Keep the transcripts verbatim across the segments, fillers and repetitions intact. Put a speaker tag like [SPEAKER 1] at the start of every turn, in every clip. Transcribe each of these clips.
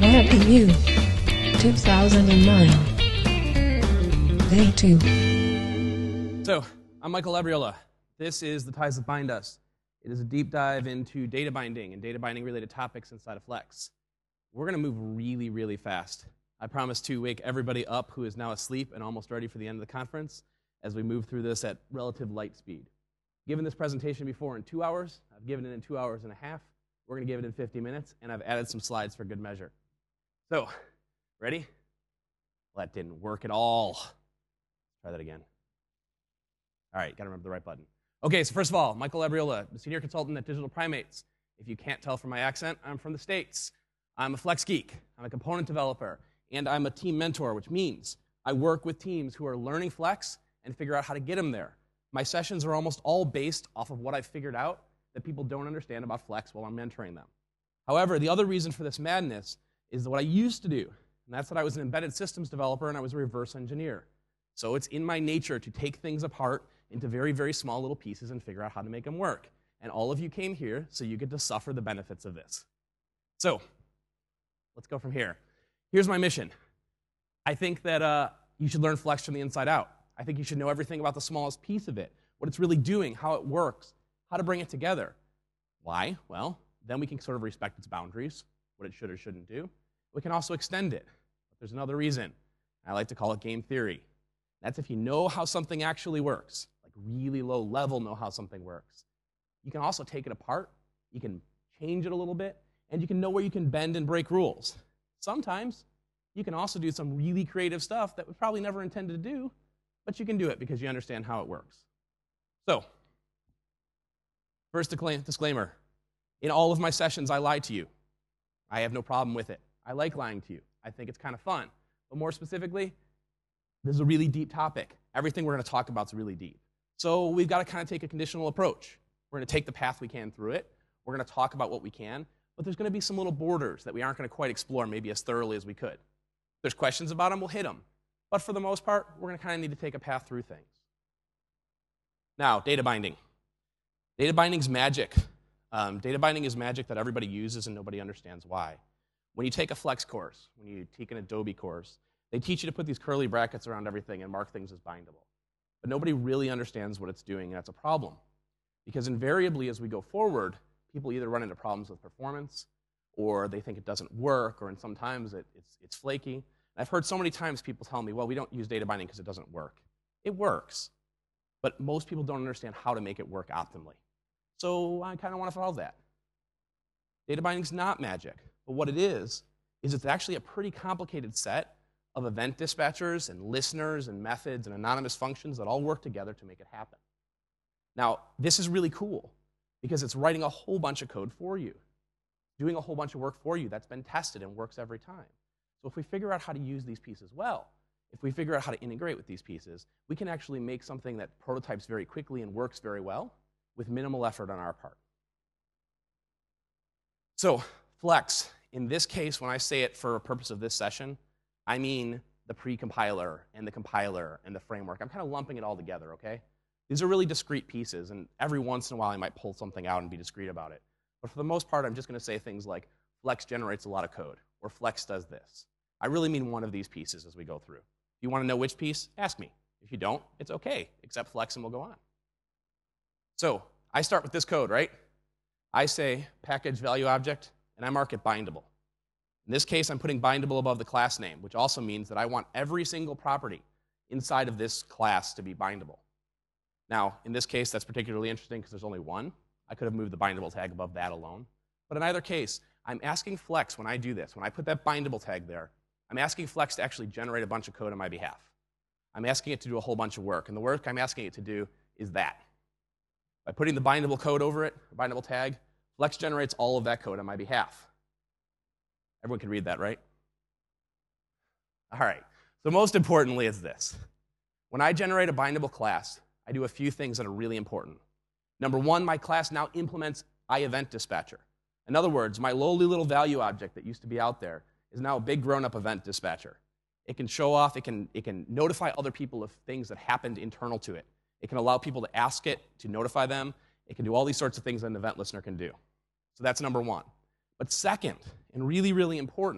[SPEAKER 1] Happy New two thousand nine. Day two.
[SPEAKER 2] So, I'm Michael Labriola. This is The Ties That Bind Us. It is a deep dive into data binding and data binding related topics inside of Flex. We're going to move really, really fast. I promise to wake everybody up who is now asleep and almost ready for the end of the conference as we move through this at relative light speed. Given this presentation before in two hours, I've given it in two hours and a half. We're going to give it in fifty minutes, and I've added some slides for good measure. So, ready? Well, that didn't work at all. Try that again. All right, got to remember the right button. Okay, so first of all, Michael Labriola, the senior consultant at Digital Primates. If you can't tell from my accent, I'm from the States. I'm a Flex geek. I'm a component developer, and I'm a team mentor, which means I work with teams who are learning Flex and figure out how to get them there. My sessions are almost all based off of what I've figured out that people don't understand about Flex while I'm mentoring them. However, the other reason for this madness is what I used to do, and that's that I was an embedded systems developer and I was a reverse engineer. So it's in my nature to take things apart into very, very small little pieces and figure out how to make them work. And all of you came here so you get to suffer the benefits of this. So let's go from here. Here's my mission. I think that uh, you should learn Flex from the inside out. I think you should know everything about the smallest piece of it, what it's really doing, how it works, how to bring it together. Why? Well, then we can sort of respect its boundaries, what it should or shouldn't do. We can also extend it. But there's another reason. I like to call it game theory. That's if you know how something actually works, like really low level know how something works. You can also take it apart, you can change it a little bit, and you can know where you can bend and break rules. Sometimes you can also do some really creative stuff that we probably never intended to do, but you can do it because you understand how it works. So, first disclaimer, in all of my sessions I lie to you. I have no problem with it. I like lying to you. I think it's kind of fun. But more specifically, this is a really deep topic. Everything we're going to talk about is really deep. So we've got to kind of take a conditional approach. We're going to take the path we can through it. We're going to talk about what we can. But there's going to be some little borders that we aren't going to quite explore maybe as thoroughly as we could. If there's questions about them, we'll hit them. But for the most part, we're going to kind of need to take a path through things. Now, data binding. Data binding's magic. Um, data binding is magic that everybody uses and nobody understands why. When you take a Flex course, when you take an Adobe course, they teach you to put these curly brackets around everything and mark things as bindable. But nobody really understands what it's doing, and that's a problem. Because invariably, as we go forward, people either run into problems with performance, or they think it doesn't work, or and sometimes it, it's, it's flaky. And I've heard so many times people tell me, well, we don't use data binding because it doesn't work. It works. But most people don't understand how to make it work optimally. So I kind of want to solve that. Data binding's not magic. But what it is, is it's actually a pretty complicated set of event dispatchers and listeners and methods and anonymous functions that all work together to make it happen. Now, this is really cool because it's writing a whole bunch of code for you, doing a whole bunch of work for you that's been tested and works every time. So if we figure out how to use these pieces well, if we figure out how to integrate with these pieces, we can actually make something that prototypes very quickly and works very well with minimal effort on our part. So Flex, in this case, when I say it for a purpose of this session, I mean the pre-compiler and the compiler and the framework. I'm kind of lumping it all together, okay? These are really discrete pieces, and every once in a while I might pull something out and be discrete about it. But for the most part, I'm just going to say things like Flex generates a lot of code, or Flex does this. I really mean one of these pieces as we go through. If you want to know which piece, ask me. If you don't, it's okay. Accept Flex and we'll go on. So I start with this code, right? I say package value object, and I mark it bindable. In this case, I'm putting bindable above the class name, which also means that I want every single property inside of this class to be bindable. Now, in this case, that's particularly interesting because there's only one. I could have moved the bindable tag above that alone. But in either case, I'm asking Flex when I do this, when I put that bindable tag there, I'm asking Flex to actually generate a bunch of code on my behalf. I'm asking it to do a whole bunch of work, and the work I'm asking it to do is that. By putting the bindable code over it, the bindable tag, Flex generates all of that code on my behalf. Everyone can read that, right? All right. So most importantly is this. When I generate a bindable class, I do a few things that are really important. Number one, my class now implements iEventDispatcher. In other words, my lowly little value object that used to be out there is now a big grown-up event dispatcher. It can show off, it can, it can notify other people of things that happened internal to it. It can allow people to ask it to notify them. It can do all these sorts of things that an event listener can do. So that's number one. But second, and really, really important, is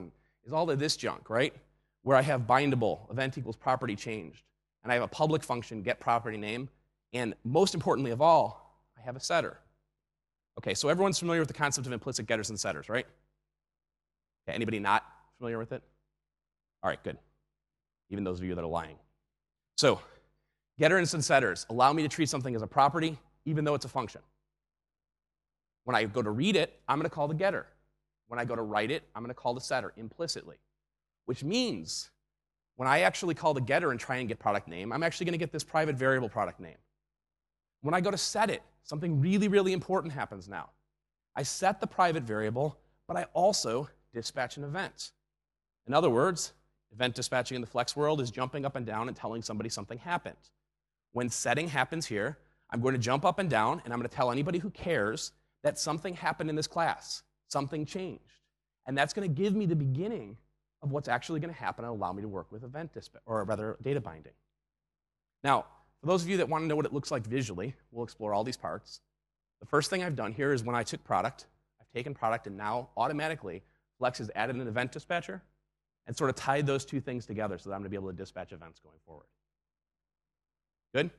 [SPEAKER 2] is all of this junk, right? Where I have bindable, event equals property changed, and I have a public function, get property name, and most importantly of all, I have a setter. Okay, so everyone's familiar with the concept of implicit getters and setters, right? Okay, anybody not familiar with it? All right, good. Even those of you that are lying. So, getters and setters allow me to treat something as a property, even though it's a function. When I go to read it, I'm going to call the getter. When I go to write it, I'm going to call the setter implicitly, which means when I actually call the getter and try and get product name, I'm actually going to get this private variable product name. When I go to set it, something really, really important happens now. I set the private variable, but I also dispatch an event. In other words, event dispatching in the Flex world is jumping up and down and telling somebody something happened. When setting happens here, I'm going to jump up and down, and I'm going to tell anybody who cares that something happened in this class, something changed. And that's going to give me the beginning of what's actually going to happen and allow me to work with event dispatch, or rather data binding. Now, for those of you that want to know what it looks like visually, we'll explore all these parts. The first thing I've done here is when I took product, I've taken product, and now automatically Flex has added an event dispatcher and sort of tied those two things together so that I'm going to be able to dispatch events going forward. Good?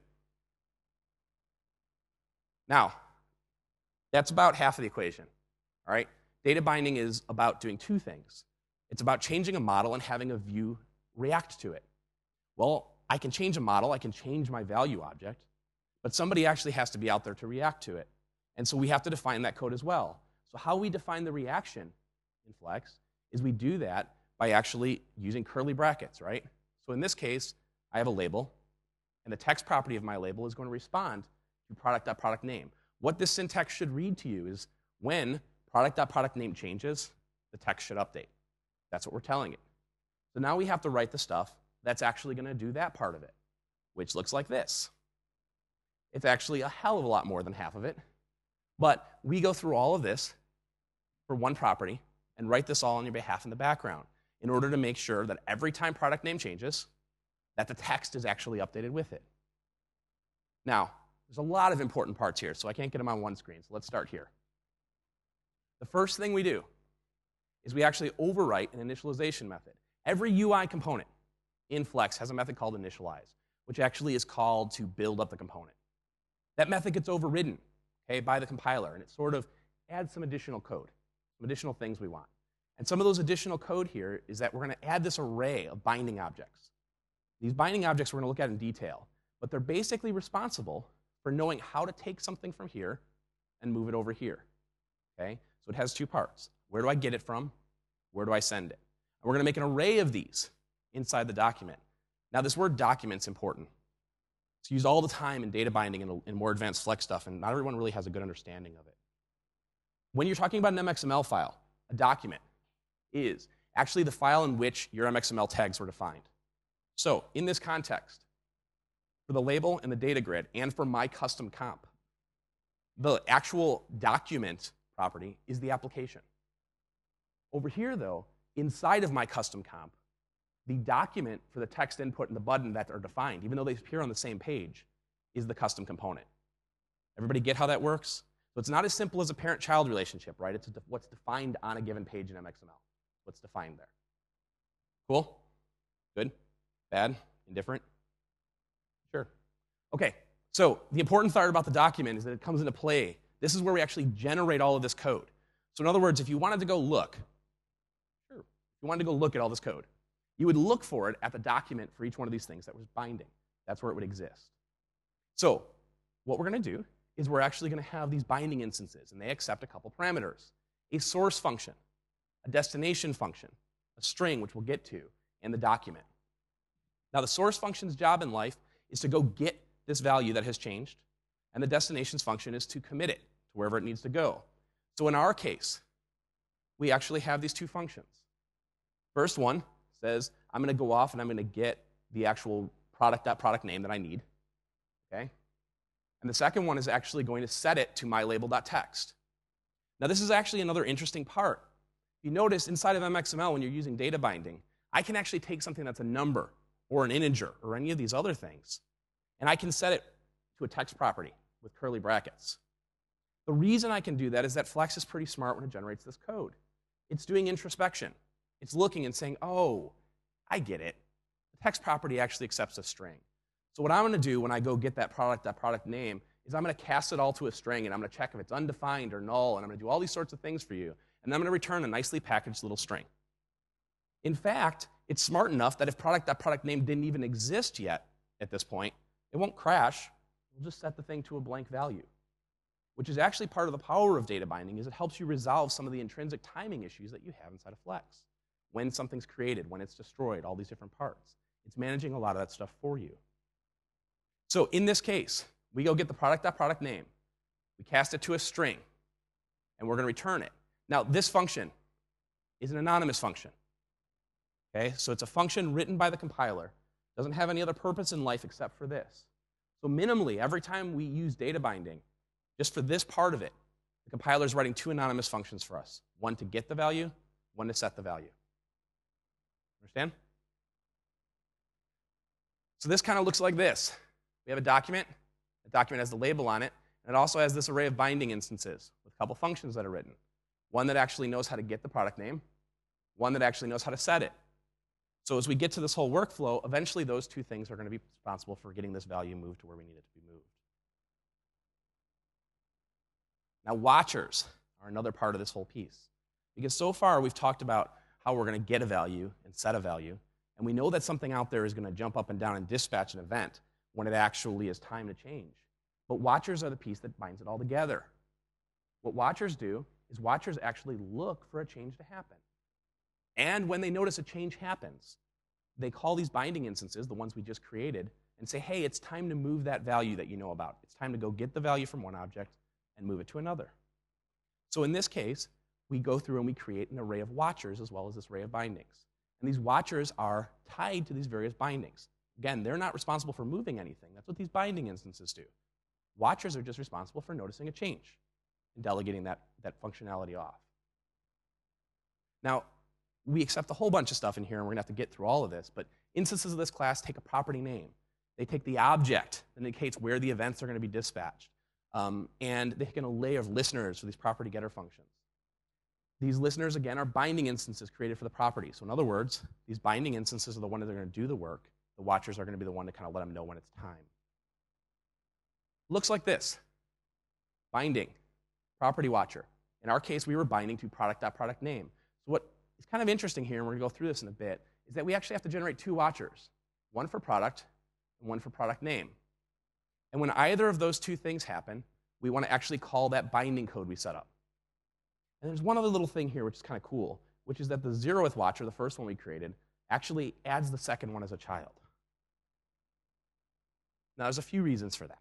[SPEAKER 2] Now, that's about half of the equation. All right? Data binding is about doing two things. It's about changing a model and having a view react to it. Well, I can change a model, I can change my value object, but somebody actually has to be out there to react to it. And so we have to define that code as well. So how we define the reaction in Flex is we do that by actually using curly brackets, right? So in this case, I have a label, and the text property of my label is going to respond to product.productName. What this syntax should read to you is when product.productName changes, the text should update. That's what we're telling it. So now we have to write the stuff that's actually going to do that part of it, which looks like this. It's actually a hell of a lot more than half of it, but we go through all of this for one property and write this all on your behalf in the background in order to make sure that every time product name changes, that the text is actually updated with it. Now, there's a lot of important parts here, so I can't get them on one screen, so let's start here. The first thing we do is we actually overwrite an initialization method. Every U I component in Flex has a method called initialize, which actually is called to build up the component. That method gets overridden, okay, by the compiler, and it sort of adds some additional code, some additional things we want. And some of those additional code here is that we're going to add this array of binding objects. These binding objects we're going to look at in detail, but they're basically responsible for knowing how to take something from here and move it over here, okay? So it has two parts. Where do I get it from? Where do I send it? And we're going to make an array of these inside the document. Now, this word document's important. It's used all the time in data binding and in more advanced Flex stuff, and not everyone really has a good understanding of it. When you're talking about an M X M L file, a document is actually the file in which your M X M L tags were defined. So, in this context, for the label and the data grid, and for my custom comp, the actual document property is the application. Over here, though, inside of my custom comp, the document for the text input and the button that are defined, even though they appear on the same page, is the custom component. Everybody get how that works? So it's not as simple as a parent-child relationship, right? It's what's defined on a given page in M X M L. What's defined there. Cool? Good? Bad? Indifferent? Sure. Okay, so the important part about the document is that it comes into play. This is where we actually generate all of this code. So in other words, if you wanted to go look, sure, if you wanted to go look at all this code, you would look for it at the document for each one of these things that was binding. That's where it would exist. So what we're going to do is we're actually going to have these binding instances, and they accept a couple parameters. A source function, a destination function, a string, which we'll get to, and the document. Now, the source function's job in life is to go get this value that has changed, and the destination's function is to commit it to wherever it needs to go. So in our case, we actually have these two functions. First one says, I'm going to go off and I'm going to get the actual product.product name that I need, okay? And the second one is actually going to set it to mylabel.text. Now, this is actually another interesting part. You notice inside of M X M L, when you're using data binding, I can actually take something that's a number or an integer or any of these other things, and I can set it to a text property with curly brackets. The reason I can do that is that Flex is pretty smart when it generates this code. It's doing introspection. It's looking and saying, oh, I get it. The text property actually accepts a string. So what I'm going to do when I go get that product, that product name, is I'm going to cast it all to a string, and I'm going to check if it's undefined or null, and I'm going to do all these sorts of things for you, and then I'm going to return a nicely packaged little string. In fact, it's smart enough that if product, that product name didn't even exist yet at this point, it won't crash. We'll just set the thing to a blank value, which is actually part of the power of data binding, is it helps you resolve some of the intrinsic timing issues that you have inside of Flex. When something's created, when it's destroyed, all these different parts. It's managing a lot of that stuff for you. So in this case, we go get the product.product name, we cast it to a string, and we're going to return it. Now, this function is an anonymous function. Okay, so it's a function written by the compiler. Doesn't have any other purpose in life except for this. So minimally, every time we use data binding, just for this part of it, the compiler is writing two anonymous functions for us. One to get the value, one to set the value. Understand? So this kind of looks like this. We have a document. The document has the label on it. And it also has this array of binding instances with a couple functions that are written. One that actually knows how to get the product name. One that actually knows how to set it. So as we get to this whole workflow, eventually those two things are going to be responsible for getting this value moved to where we need it to be moved. Now, watchers are another part of this whole piece. Because so far we've talked about how we're going to get a value and set a value. And we know that something out there is going to jump up and down and dispatch an event when it actually is time to change. But watchers are the piece that binds it all together. What watchers do is watchers actually look for a change to happen. And when they notice a change happens, they call these binding instances, the ones we just created, and say, hey, it's time to move that value that you know about. It's time to go get the value from one object and move it to another. So in this case, we go through and we create an array of watchers as well as this array of bindings. And these watchers are tied to these various bindings. Again, they're not responsible for moving anything. That's what these binding instances do. Watchers are just responsible for noticing a change and delegating that, that functionality off. Now, we accept a whole bunch of stuff in here, and we're going to have to get through all of this, but instances of this class take a property name. They take the object that indicates where the events are going to be dispatched, um, and they take an array of listeners for these property getter functions. These listeners, again, are binding instances created for the property. So in other words, these binding instances are the ones that are going to do the work. The watchers are going to be the one to kind of let them know when it's time. Looks like this. Binding, property watcher. In our case, we were binding to product.product name. So what is kind of interesting here, and we're going to go through this in a bit, is that we actually have to generate two watchers, one for product and one for product name. And when either of those two things happen, we want to actually call that binding code we set up. And there's one other little thing here which is kind of cool, which is that the zeroth watcher, the first one we created, actually adds the second one as a child. Now, there's a few reasons for that.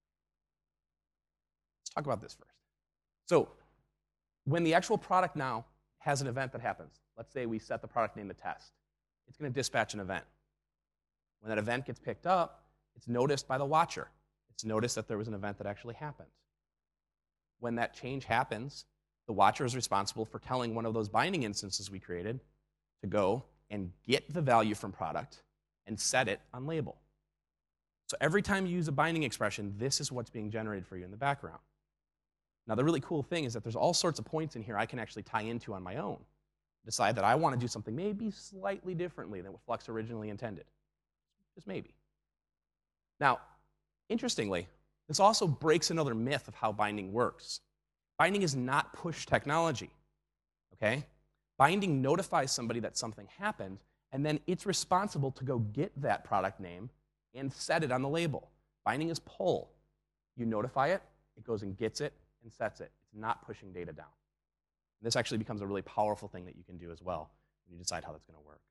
[SPEAKER 2] Let's talk about this first. So when the actual product now has an event that happens, let's say we set the product name to test, it's going to dispatch an event. When that event gets picked up, it's noticed by the watcher. It's noticed that there was an event that actually happened. When that change happens, the watcher is responsible for telling one of those binding instances we created to go and get the value from product and set it on label. So every time you use a binding expression, this is what's being generated for you in the background. Now, the really cool thing is that there's all sorts of points in here I can actually tie into on my own. Decide that I want to do something maybe slightly differently than what Flex originally intended. Just maybe. Now, interestingly, this also breaks another myth of how binding works. Binding is not push technology, okay? Binding notifies somebody that something happened, and then it's responsible to go get that product name and set it on the label. Binding is pull. You notify it, it goes and gets it and sets it. It's not pushing data down. And this actually becomes a really powerful thing that you can do as well when you decide how that's going to work.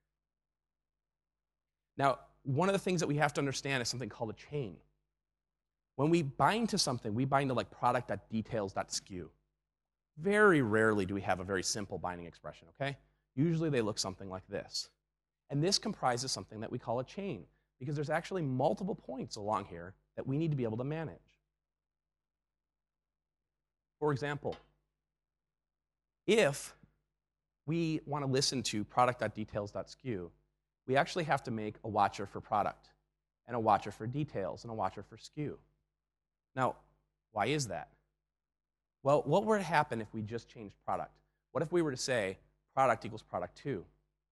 [SPEAKER 2] Now, one of the things that we have to understand is something called a chain. When we bind to something, we bind to like product.details.skew. Very rarely do we have a very simple binding expression, okay? Usually they look something like this. And this comprises something that we call a chain, because there's actually multiple points along here that we need to be able to manage. For example, if we want to listen to product.details.skew, we actually have to make a watcher for product, and a watcher for details, and a watcher for skew. Now, why is that? Well, what would happen if we just changed product? What if we were to say product equals product two,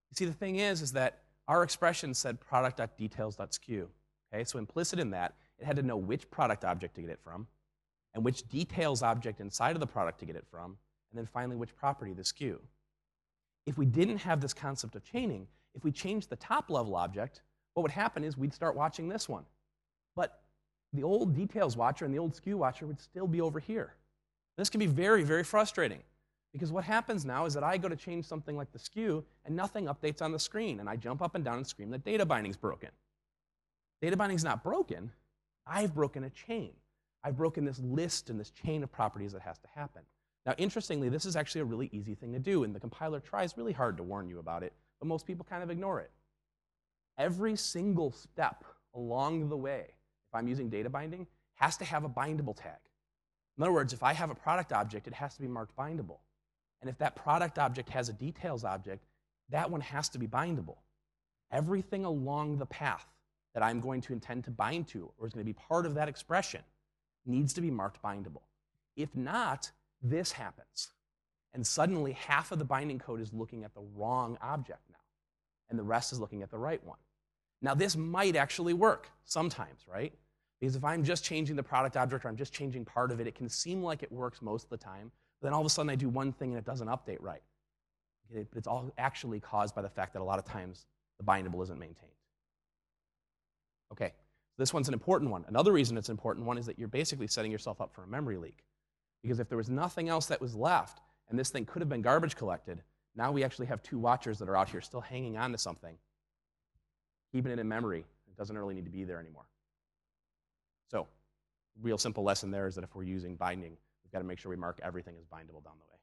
[SPEAKER 2] You see, the thing is, is that our expression said product.details.skew. Okay, so implicit in that, it had to know which product object to get it from, and which details object inside of the product to get it from, and then finally which property, the skew. If we didn't have this concept of chaining, if we changed the top level object, what would happen is we'd start watching this one. But the old details watcher and the old skew watcher would still be over here. This can be very, very frustrating, because what happens now is that I go to change something like the skew, and nothing updates on the screen, and I jump up and down and scream that data binding's broken. Data binding's not broken. I've broken a chain. I've broken this list and this chain of properties that has to happen. Now, interestingly, this is actually a really easy thing to do, and the compiler tries really hard to warn you about it, but most people kind of ignore it. Every single step along the way, if I'm using data binding, has to have a bindable tag. In other words, if I have a product object, it has to be marked bindable. And if that product object has a details object, that one has to be bindable. Everything along the path that I'm going to intend to bind to, or is going to be part of that expression, needs to be marked bindable. If not, this happens. And suddenly, half of the binding code is looking at the wrong object now, and the rest is looking at the right one. Now, this might actually work sometimes, right? Because if I'm just changing the product object, or I'm just changing part of it, it can seem like it works most of the time, but then all of a sudden I do one thing and it doesn't update right. It's all actually caused by the fact that a lot of times the bindable isn't maintained. Okay, this one's an important one. Another reason it's an important one is that you're basically setting yourself up for a memory leak. Because if there was nothing else that was left, and this thing could have been garbage collected, now we actually have two watchers that are out here still hanging on to something, keeping it in memory. It doesn't really need to be there anymore. So, real simple lesson there is that if we're using binding, we've got to make sure we mark everything as bindable down the way.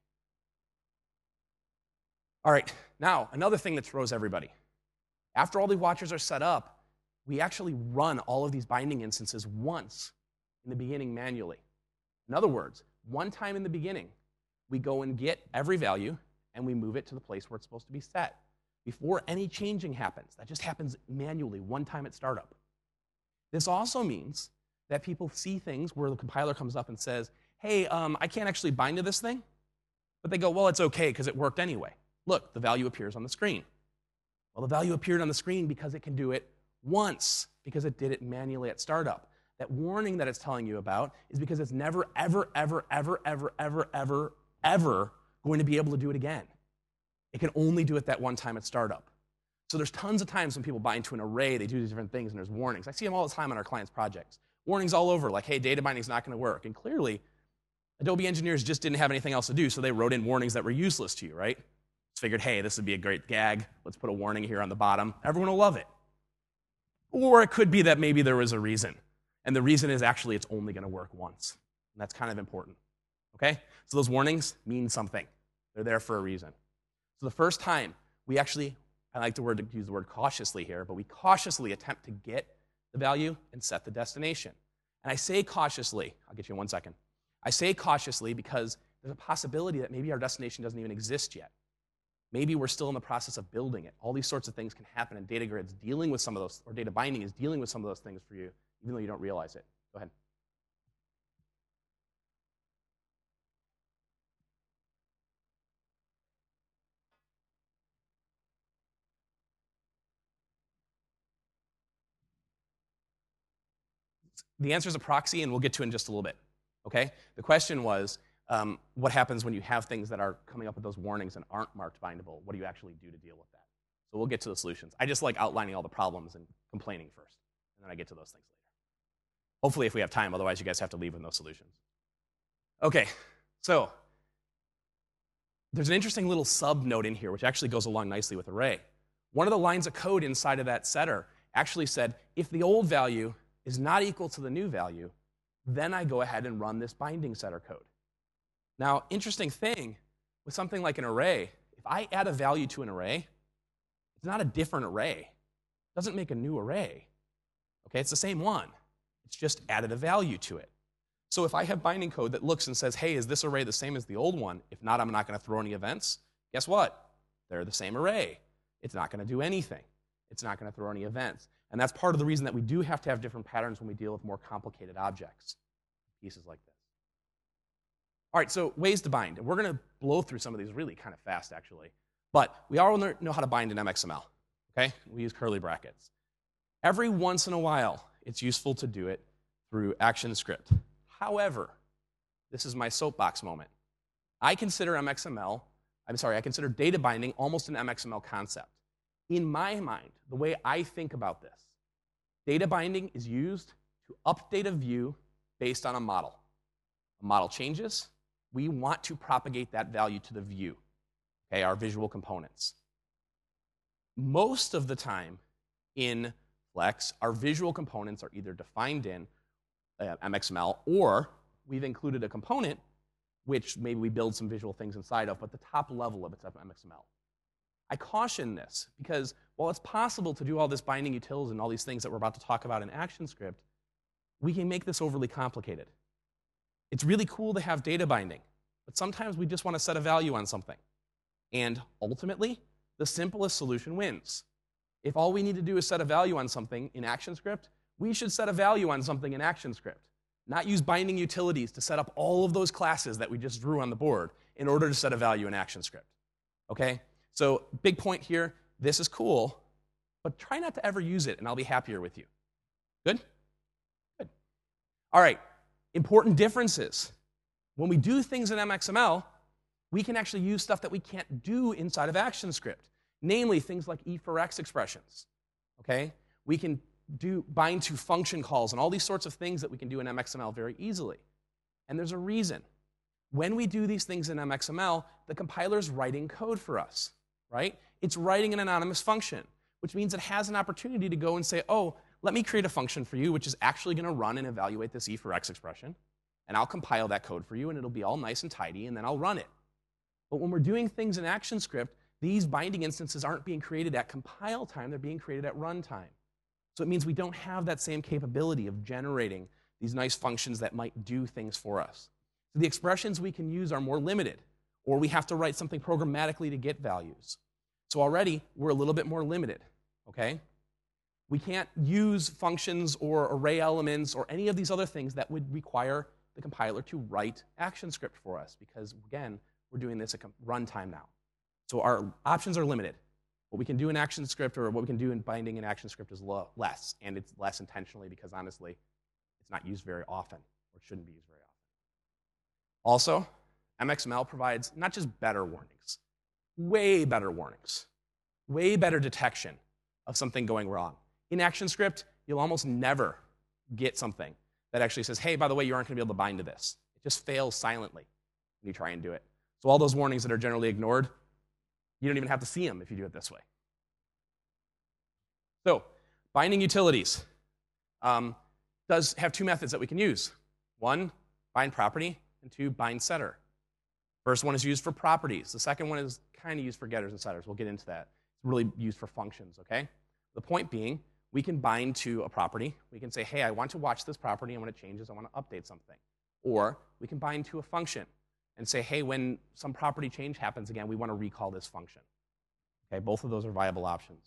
[SPEAKER 2] All right, now, another thing that throws everybody. After all the watchers are set up, we actually run all of these binding instances once in the beginning manually. In other words, one time in the beginning, we go and get every value, and we move it to the place where it's supposed to be set before any changing happens. That just happens manually, one time at startup. This also means that people see things where the compiler comes up and says, hey, um, I can't actually bind to this thing. But they go, well, it's OK, because it worked anyway. Look, the value appears on the screen. Well, the value appeared on the screen because it can do it once, because it did it manually at startup. That warning that it's telling you about is because it's never, ever, ever, ever, ever, ever, ever, ever going to be able to do it again. It can only do it that one time at startup. So there's tons of times when people bind to an array, they do these different things, and there's warnings. I see them all the time on our clients' projects. Warnings all over, like, hey, data binding's not going to work. And clearly, Adobe engineers just didn't have anything else to do, so they wrote in warnings that were useless to you, right? Just figured, hey, this would be a great gag. Let's put a warning here on the bottom. Everyone will love it. Or it could be that maybe there was a reason. And the reason is actually it's only going to work once. And that's kind of important. Okay? So those warnings mean something. They're there for a reason. So the first time we actually, I like the word to use the word cautiously here, but we cautiously attempt to get the value and set the destination. And I say cautiously, I'll get you in one second. I say cautiously because there's a possibility that maybe our destination doesn't even exist yet. Maybe we're still in the process of building it. All these sorts of things can happen, and data grid's dealing with some of those, or data binding is dealing with some of those things for you, even though you don't realize it. Go ahead. The answer is a proxy, and we'll get to it in just a little bit. Okay? The question was, um, what happens when you have things that are coming up with those warnings and aren't marked bindable? What do you actually do to deal with that? So we'll get to the solutions. I just like outlining all the problems and complaining first, and then I get to those things later. Hopefully, if we have time, otherwise you guys have to leave with no solutions. Okay, so there's an interesting little sub-note in here, which actually goes along nicely with array. One of the lines of code inside of that setter actually said, if the old value is not equal to the new value, then I go ahead and run this binding setter code. Now, interesting thing, with something like an array, if I add a value to an array, it's not a different array. It doesn't make a new array. Okay, it's the same one. It's just added a value to it. So if I have binding code that looks and says, hey, is this array the same as the old one? If not, I'm not going to throw any events. Guess what? They're the same array. It's not going to do anything. It's not going to throw any events. And that's part of the reason that we do have to have different patterns when we deal with more complicated objects, pieces like this. All right, so ways to bind. And we're going to blow through some of these really kind of fast, actually. But we all know how to bind in M X M L, okay? We use curly brackets. Every once in a while, it's useful to do it through ActionScript. However, this is my soapbox moment. I consider M X M L, I'm sorry, I consider data binding almost an M X M L concept. In my mind, the way I think about this, data binding is used to update a view based on a model. A model changes, we want to propagate that value to the view, okay, our visual components. Most of the time in Flex, our visual components are either defined in uh, M X M L, or we've included a component which maybe we build some visual things inside of, but the top level of it's M X M L. I caution this because while it's possible to do all this binding utils and all these things that we're about to talk about in ActionScript, we can make this overly complicated. It's really cool to have data binding, but sometimes we just want to set a value on something. And ultimately, the simplest solution wins. If all we need to do is set a value on something in ActionScript, we should set a value on something in ActionScript, not use binding utilities to set up all of those classes that we just drew on the board in order to set a value in ActionScript. Okay? So big point here, this is cool, but try not to ever use it, and I'll be happier with you. Good? Good. All right, important differences. When we do things in M X M L, we can actually use stuff that we can't do inside of ActionScript, namely things like E for X expressions. Okay? We can do bind to function calls and all these sorts of things that we can do in M X M L very easily. And there's a reason. When we do these things in M X M L, the compiler's writing code for us, right? It's writing an anonymous function, which means it has an opportunity to go and say, oh, let me create a function for you which is actually going to run and evaluate this E for X expression, and I'll compile that code for you, and it'll be all nice and tidy, and then I'll run it. But when we're doing things in ActionScript, these binding instances aren't being created at compile time, they're being created at runtime. So it means we don't have that same capability of generating these nice functions that might do things for us. So the expressions we can use are more limited, or we have to write something programmatically to get values. So already, we're a little bit more limited, okay? We can't use functions or array elements or any of these other things that would require the compiler to write ActionScript for us because, again, we're doing this at runtime now. So our options are limited. What we can do in ActionScript or what we can do in binding in ActionScript is low, less, and it's less intentionally because, honestly, it's not used very often, or it shouldn't be used very often. Also, M X M L provides not just better warnings, way better warnings, way better detection of something going wrong. In ActionScript, you'll almost never get something that actually says, hey, by the way, you aren't going to be able to bind to this. It just fails silently when you try and do it. So all those warnings that are generally ignored, you don't even have to see them if you do it this way. So, binding utilities um, does have two methods that we can use. One, bind property, and two, bind setter. First one is used for properties. The second one is kind of used for getters and setters. We'll get into that. It's really used for functions, okay? The point being, we can bind to a property. We can say, hey, I want to watch this property, and when it changes, I want to update something. Or we can bind to a function and say, hey, when some property change happens again, we want to recall this function. Okay, both of those are viable options.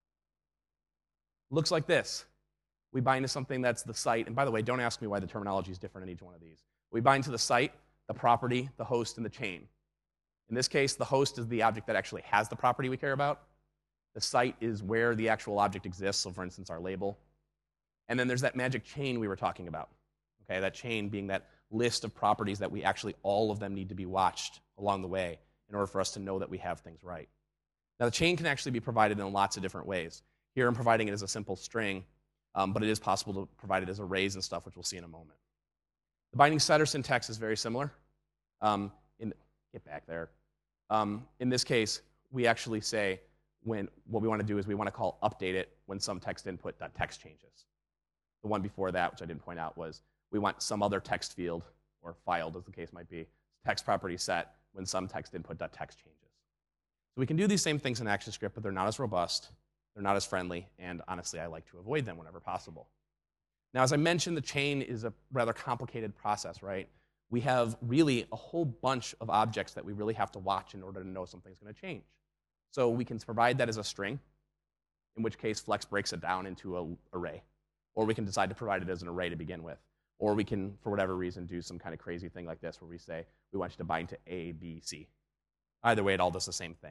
[SPEAKER 2] Looks like this. We bind to something that's the site, and by the way, don't ask me why the terminology is different in each one of these. We bind to the site, the property, the host, and the chain. In this case, the host is the object that actually has the property we care about. The site is where the actual object exists, so for instance, our label. And then there's that magic chain we were talking about. Okay, that chain being that list of properties that we actually, all of them need to be watched along the way in order for us to know that we have things right. Now, the chain can actually be provided in lots of different ways. Here I'm providing it as a simple string, um, but it is possible to provide it as arrays and stuff, which we'll see in a moment. The binding setter syntax is very similar. Um, in, get back there. Um, in this case, we actually say when what we want to do is we want to call update it when some text input.text changes. The one before that, which I didn't point out, was we want some other text field, or filed as the case might be, text property set when some text input.text changes. So we can do these same things in ActionScript, but they're not as robust, they're not as friendly, and honestly, I like to avoid them whenever possible. Now, as I mentioned, the chain is a rather complicated process, right? We have really a whole bunch of objects that we really have to watch in order to know something's going to change. So we can provide that as a string, in which case Flex breaks it down into an array. Or we can decide to provide it as an array to begin with. Or we can, for whatever reason, do some kind of crazy thing like this where we say, we want you to bind to A, B, C. Either way, it all does the same thing.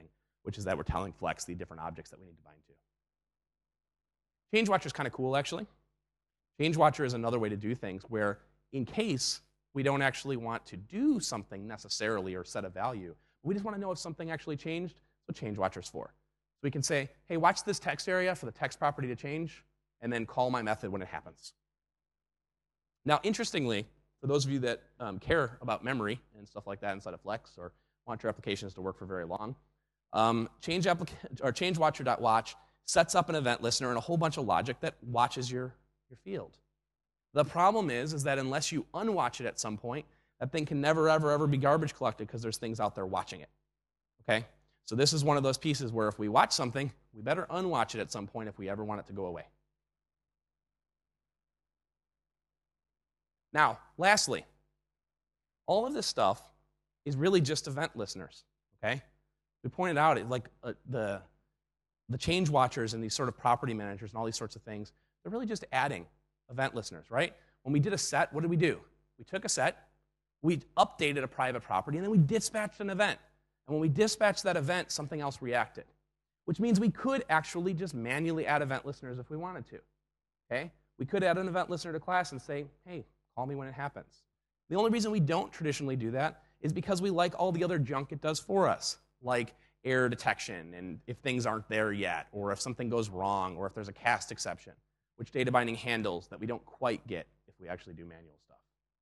[SPEAKER 2] which is that we're telling Flex the different objects that we need to bind to. Change Watcher is kind of cool, actually. Change Watcher is another way to do things where, in case we don't actually want to do something necessarily or set a value, we just want to know if something actually changed. That's what Change Watcher is for. So we can say, hey, watch this text area for the text property to change, and then call my method when it happens. Now, interestingly, for those of you that um, care about memory and stuff like that inside of Flex or want your applications to work for very long, um, change, or change watcher.watch sets up an event listener and a whole bunch of logic that watches your, your field. The problem is, is that unless you unwatch it at some point, that thing can never, ever, ever be garbage collected because there's things out there watching it. Okay? So this is one of those pieces where if we watch something, we better unwatch it at some point if we ever want it to go away. Now, lastly, all of this stuff is really just event listeners. Okay? We pointed out it, like uh, the, the change watchers and these sort of property managers and all these sorts of things, they're really just adding event listeners, right? When we did a set, what did we do? We took a set, we updated a private property, and then we dispatched an event. And when we dispatched that event, something else reacted, which means we could actually just manually add event listeners if we wanted to. Okay? We could add an event listener to class and say, hey, call me when it happens. The only reason we don't traditionally do that is because we like all the other junk it does for us, like error detection, and if things aren't there yet, or if something goes wrong, or if there's a cast exception, which data binding handles that we don't quite get if we actually do manual stuff.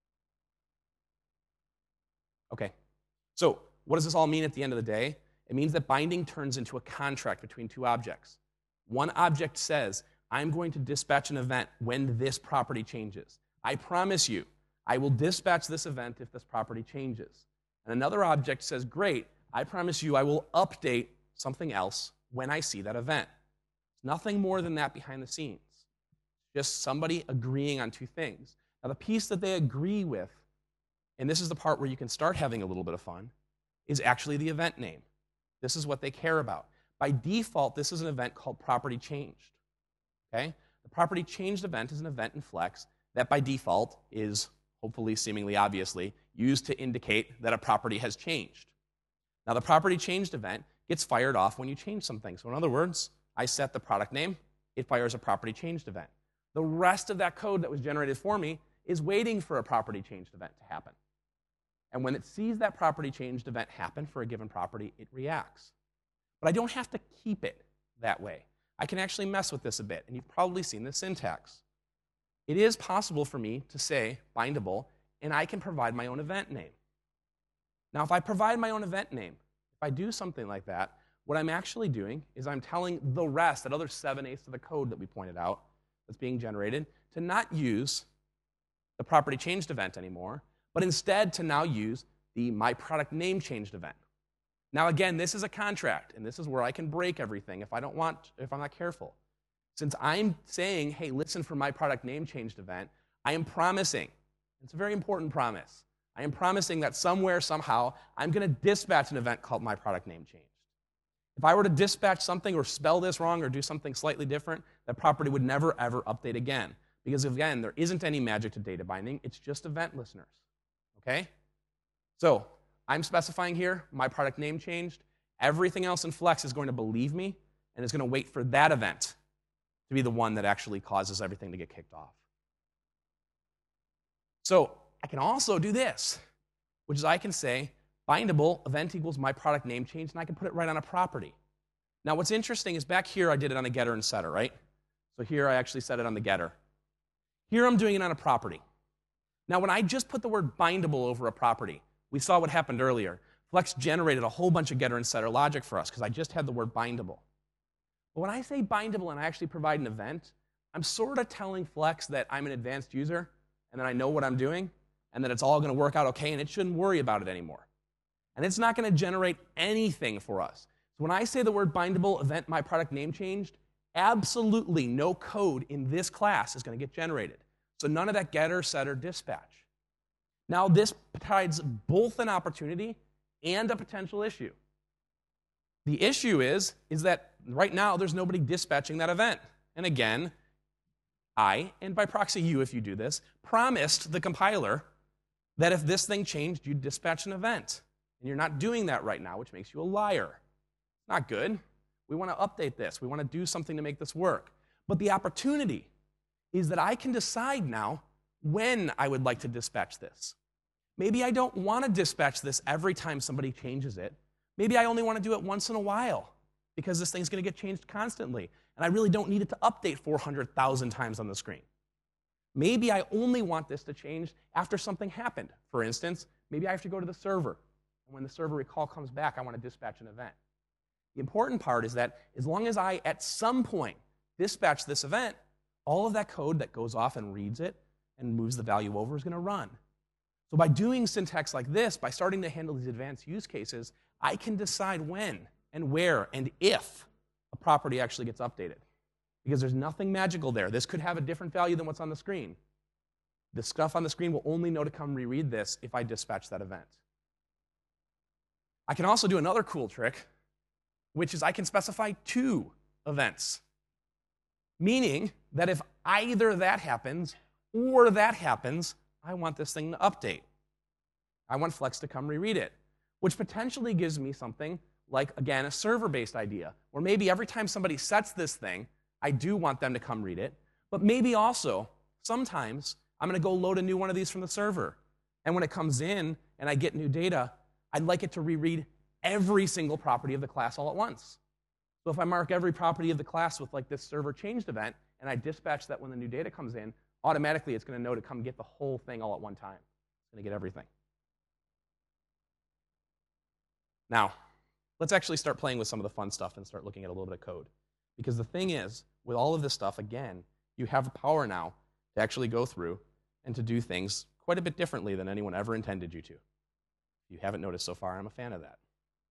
[SPEAKER 2] Okay, so what does this all mean at the end of the day? It means that binding turns into a contract between two objects. One object says, I'm going to dispatch an event when this property changes. I promise you, I will dispatch this event if this property changes. And another object says, great, I promise you I will update something else when I see that event. Nothing more than that behind the scenes. Just somebody agreeing on two things. Now, the piece that they agree with, and this is the part where you can start having a little bit of fun, is actually the event name. This is what they care about. By default, this is an event called property changed. Okay? The property changed event is an event in Flex that by default is, hopefully, seemingly obviously, used to indicate that a property has changed. Now, the property changed event gets fired off when you change something. So in other words, I set the product name, it fires a property changed event. The rest of that code that was generated for me is waiting for a property changed event to happen. And when it sees that property changed event happen for a given property, it reacts. But I don't have to keep it that way. I can actually mess with this a bit, and you've probably seen the syntax. It is possible for me to say bindable, and I can provide my own event name. Now, if I provide my own event name, if I do something like that, what I'm actually doing is I'm telling the rest, that other seven-eighths of the code that we pointed out that's being generated, to not use the property changed event anymore, but instead to now use the my product name changed event. Now, again, this is a contract, and this is where I can break everything if I don't want, if I'm not careful. Since I'm saying, hey, listen for my product name changed event, I am promising, it's a very important promise, I am promising that somewhere, somehow, I'm going to dispatch an event called my product name changed. If I were to dispatch something or spell this wrong or do something slightly different, that property would never, ever update again. Because, again, there isn't any magic to data binding. It's just event listeners. Okay? So I'm specifying here my product name changed. Everything else in Flex is going to believe me and is going to wait for that event to be the one that actually causes everything to get kicked off. So I can also do this, which is I can say bindable event equals my product name change, and I can put it right on a property. Now, what's interesting is back here I did it on a getter and setter, right? So here I actually set it on the getter. Here I'm doing it on a property. Now, when I just put the word bindable over a property, we saw what happened earlier. Flex generated a whole bunch of getter and setter logic for us because I just had the word bindable. But when I say bindable and I actually provide an event, I'm sort of telling Flex that I'm an advanced user and that I know what I'm doing and that it's all going to work out okay and it shouldn't worry about it anymore. And it's not going to generate anything for us. So when I say the word bindable event my product name changed, absolutely no code in this class is going to get generated. So none of that getter, setter, dispatch. Now this provides both an opportunity and a potential issue. The issue is, is that right now there's nobody dispatching that event. And again, I, and by proxy you if you do this, promised the compiler that if this thing changed, you'd dispatch an event. And you're not doing that right now, which makes you a liar. Not good. We want to update this. We want to do something to make this work. But the opportunity is that I can decide now when I would like to dispatch this. Maybe I don't want to dispatch this every time somebody changes it. Maybe I only want to do it once in a while because this thing's going to get changed constantly, and I really don't need it to update four hundred thousand times on the screen. Maybe I only want this to change after something happened. For instance, maybe I have to go to the server, and when the server recall comes back, I want to dispatch an event. The important part is that as long as I, at some point, dispatch this event, all of that code that goes off and reads it and moves the value over is going to run. So by doing syntax like this, by starting to handle these advanced use cases, I can decide when and where and if a property actually gets updated. Because there's nothing magical there. This could have a different value than what's on the screen. The stuff on the screen will only know to come reread this if I dispatch that event. I can also do another cool trick, which is I can specify two events. Meaning that if either that happens or that happens, I want this thing to update. I want Flex to come reread it, which potentially gives me something like, again, a server-based idea, where maybe every time somebody sets this thing, I do want them to come read it, but maybe also, sometimes, I'm going to go load a new one of these from the server, and when it comes in and I get new data, I'd like it to reread every single property of the class all at once. So if I mark every property of the class with like this server changed event, and I dispatch that when the new data comes in, automatically it's going to know to come get the whole thing all at one time. It's going to get everything. Now, let's actually start playing with some of the fun stuff and start looking at a little bit of code. Because the thing is, with all of this stuff, again, you have the power now to actually go through and to do things quite a bit differently than anyone ever intended you to. If you haven't noticed so far, I'm a fan of that.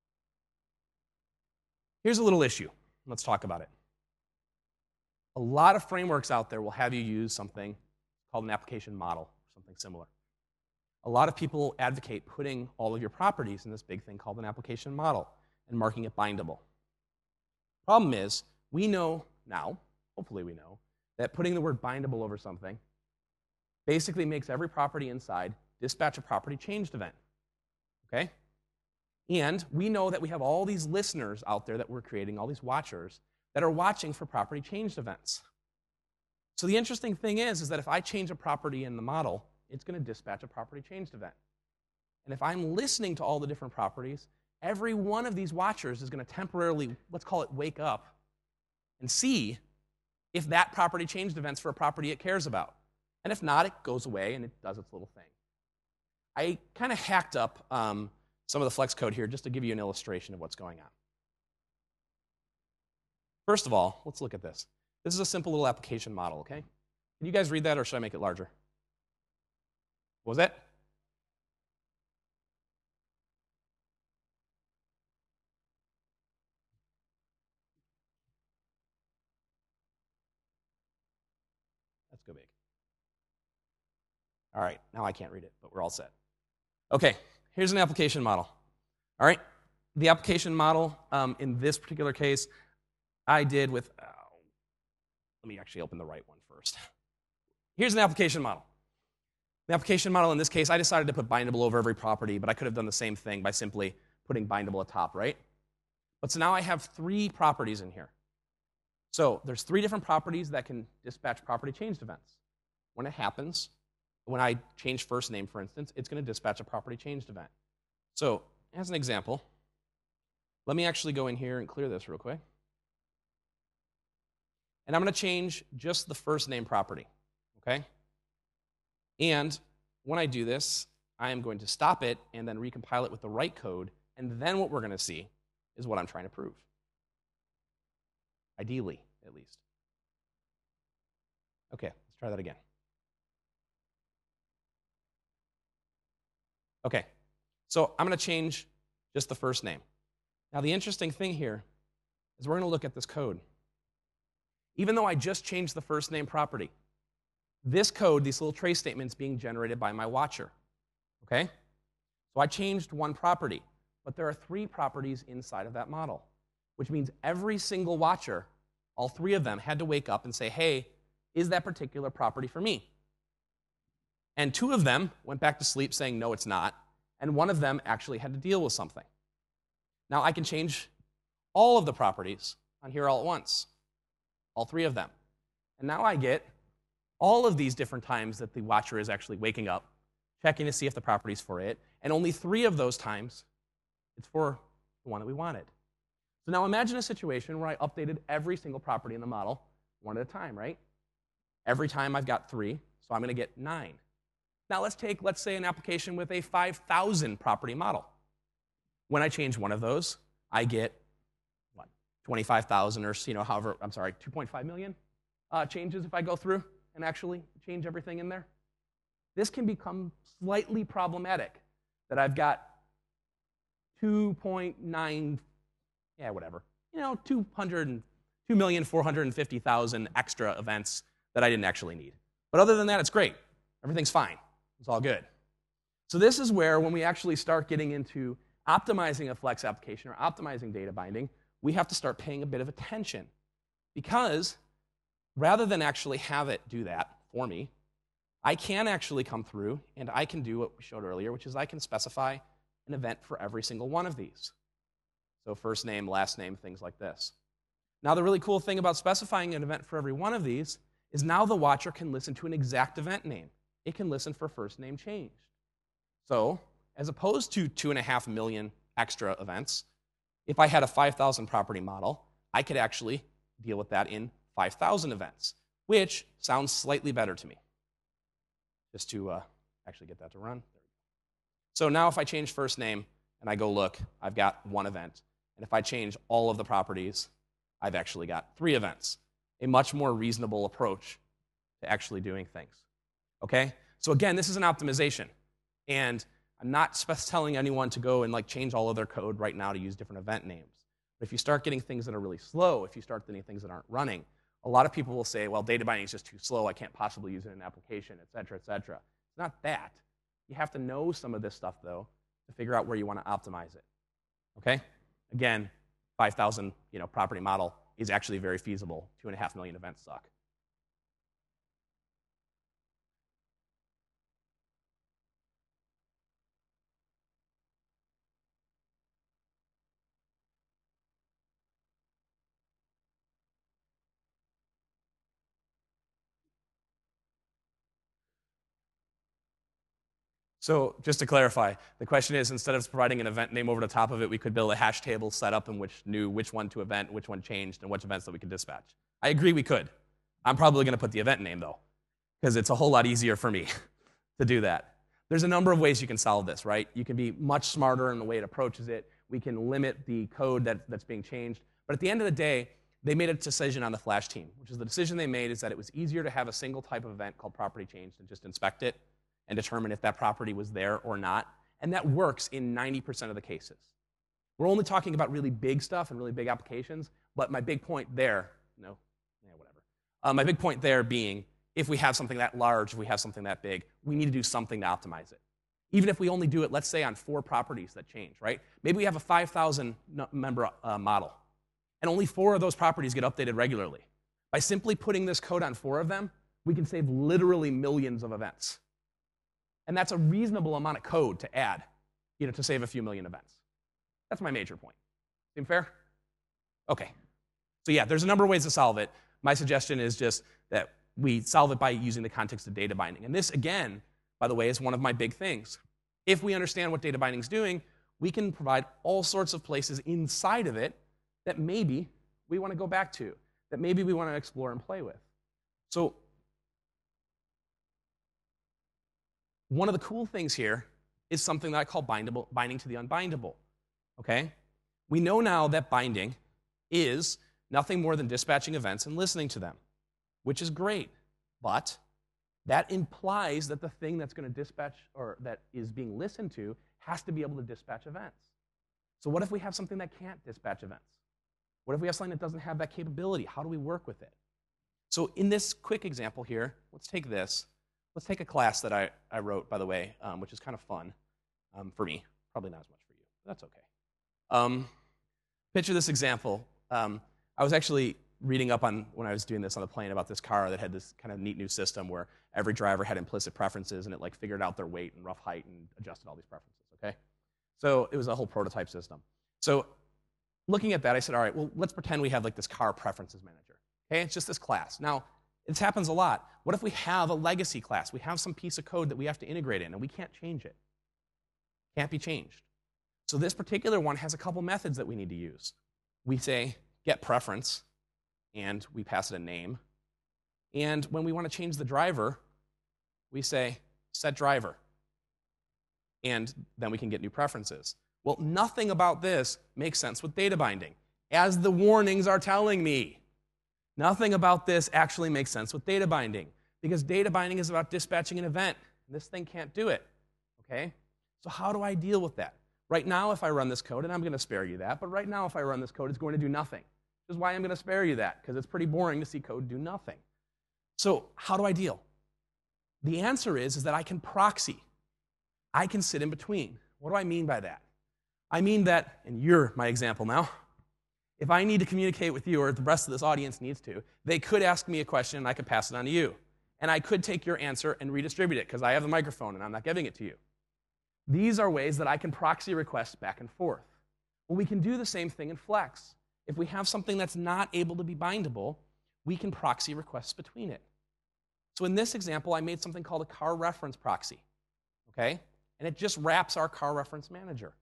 [SPEAKER 2] Here's a little issue. Let's talk about it. A lot of frameworks out there will have you use something called an application model, or something similar. A lot of people advocate putting all of your properties in this big thing called an application model and marking it bindable. Problem is, we know now, hopefully we know, that putting the word bindable over something basically makes every property inside dispatch a property changed event. Okay? And we know that we have all these listeners out there that we're creating, all these watchers, that are watching for property changed events. So the interesting thing is, is that if I change a property in the model, it's going to dispatch a property changed event. And if I'm listening to all the different properties, every one of these watchers is going to temporarily, let's call it wake up, and see if that property changed event's for a property it cares about. And if not, it goes away and it does its little thing. I kind of hacked up um, some of the Flex code here just to give you an illustration of what's going on. First of all, let's look at this. This is a simple little application model, okay? Can you guys read that, or should I make it larger? What was that? Let's go big. All right, now I can't read it, but we're all set. Okay, here's an application model. All right, the application model um, in this particular case, I did with, oh, let me actually open the right one first. Here's an application model. The application model in this case, I decided to put bindable over every property, but I could have done the same thing by simply putting bindable atop, right? But so now I have three properties in here. So there's three different properties that can dispatch property changed events. When it happens, when I change first name, for instance, it's going to dispatch a property changed event. So as an example, let me actually go in here and clear this real quick. And I'm going to change just the first name property, okay? And when I do this, I am going to stop it and then recompile it with the right code, and then what we're going to see is what I'm trying to prove. Ideally, at least. Okay, let's try that again. Okay, so I'm going to change just the first name. Now, the interesting thing here is we're going to look at this code. Even though I just changed the first name property, this code, these little trace statements, being generated by my watcher. Okay? So I changed one property, but there are three properties inside of that model, which means every single watcher, all three of them, had to wake up and say, hey, is that particular property for me? And two of them went back to sleep saying, no, it's not. And one of them actually had to deal with something. Now, I can change all of the properties on here all at once, all three of them. And now I get all of these different times that the watcher is actually waking up, checking to see if the property's for it, and only three of those times it's for the one that we wanted. So now imagine a situation where I updated every single property in the model one at a time, right? Every time I've got three, so I'm going to get nine. Now let's take, let's say, an application with a five thousand property model. When I change one of those, I get, what, twenty-five thousand or, you know, however, I'm sorry, two point five million uh, changes if I go through and actually change everything in there. This can become slightly problematic, that I've got two point nine, yeah, whatever, you know, two million four hundred fifty thousand extra events that I didn't actually need. But other than that, it's great. Everything's fine. It's all good. So this is where, when we actually start getting into optimizing a Flex application or optimizing data binding, we have to start paying a bit of attention. Because rather than actually have it do that for me, I can actually come through and I can do what we showed earlier, which is I can specify an event for every single one of these. So first name, last name, things like this. Now the really cool thing about specifying an event for every one of these is now the watcher can listen to an exact event name. It can listen for first name changed. So as opposed to two and a half million extra events, if I had a five thousand property model, I could actually deal with that in five thousand events, which sounds slightly better to me. Just to uh, actually get that to run. There we go. So now if I change first name and I go look, I've got one event. And if I change all of the properties, I've actually got three events. A much more reasonable approach to actually doing things. Okay? So again, this is an optimization. And I'm not telling anyone to go and like change all of their code right now to use different event names. But if you start getting things that are really slow, if you start getting things that aren't running, a lot of people will say, well, data binding is just too slow. I can't possibly use it in an application, et cetera, et cetera. It's not that. You have to know some of this stuff, though, to figure out where you want to optimize it. Okay? Again, five thousand you know, property model is actually very feasible. Two and a half million events suck. So just to clarify, the question is, instead of providing an event name over the top of it, we could build a hash table set up in which knew which one to event, which one changed, and which events that we could dispatch. I agree we could. I'm probably going to put the event name, though, because it's a whole lot easier for me to do that. There's a number of ways you can solve this, right? You can be much smarter in the way it approaches it. We can limit the code that, that's being changed. But at the end of the day, they made a decision on the Flash team, which is the decision they made is that it was easier to have a single type of event called property change than just inspect it and determine if that property was there or not. And that works in ninety percent of the cases. We're only talking about really big stuff and really big applications, but my big point there, no, yeah, whatever. Uh, my big point there being, if we have something that large, if we have something that big, we need to do something to optimize it. Even if we only do it, let's say, on four properties that change, right? Maybe we have a five thousand member uh, model, and only four of those properties get updated regularly. By simply putting this code on four of them, we can save literally millions of events. And that's a reasonable amount of code to add, you know, to save a few million events. That's my major point. Seem fair? Okay. So yeah, there's a number of ways to solve it. My suggestion is just that we solve it by using the context of data binding. And this, again, by the way, is one of my big things. If we understand what data binding is doing, we can provide all sorts of places inside of it that maybe we want to go back to, that maybe we want to explore and play with. So one of the cool things here is something that I call bindable, binding to the unbindable. Okay? We know now that binding is nothing more than dispatching events and listening to them, which is great. But that implies that the thing that's going to dispatch, or that is being listened to, has to be able to dispatch events. So what if we have something that can't dispatch events? What if we have something that doesn't have that capability? How do we work with it? So in this quick example here, let's take this. Let's take a class that I, I wrote, by the way, um, which is kind of fun um, for me. Probably not as much for you, but that's okay. Um, picture this example. Um, I was actually reading up on, when I was doing this on the plane, about this car that had this kind of neat new system where every driver had implicit preferences, and it like figured out their weight and rough height and adjusted all these preferences, okay? So it was a whole prototype system. So looking at that, I said, all right, well, let's pretend we have like this car preferences manager. Okay, it's just this class. Now, this happens a lot. What if we have a legacy class? We have some piece of code that we have to integrate in, and we can't change it. Can't be changed. So this particular one has a couple methods that we need to use. We say get preference, and we pass it a name. And when we want to change the driver, we say set driver. And then we can get new preferences. Well, nothing about this makes sense with data binding, as the warnings are telling me. Nothing about this actually makes sense with data binding, because data binding is about dispatching an event, and this thing can't do it. Okay? So how do I deal with that? Right now, if I run this code, and I'm going to spare you that, but right now if I run this code, it's going to do nothing. Which is why I'm going to spare you that, because it's pretty boring to see code do nothing. So how do I deal? The answer is, is that I can proxy. I can sit in between. What do I mean by that? I mean that, and you're my example now, if I need to communicate with you, or the rest of this audience needs to, they could ask me a question and I could pass it on to you. And I could take your answer and redistribute it, because I have the microphone and I'm not giving it to you. These are ways that I can proxy requests back and forth. Well, we can do the same thing in Flex. If we have something that's not able to be bindable, we can proxy requests between it. So in this example, I made something called a car reference proxy. Okay? And it just wraps our car reference manager.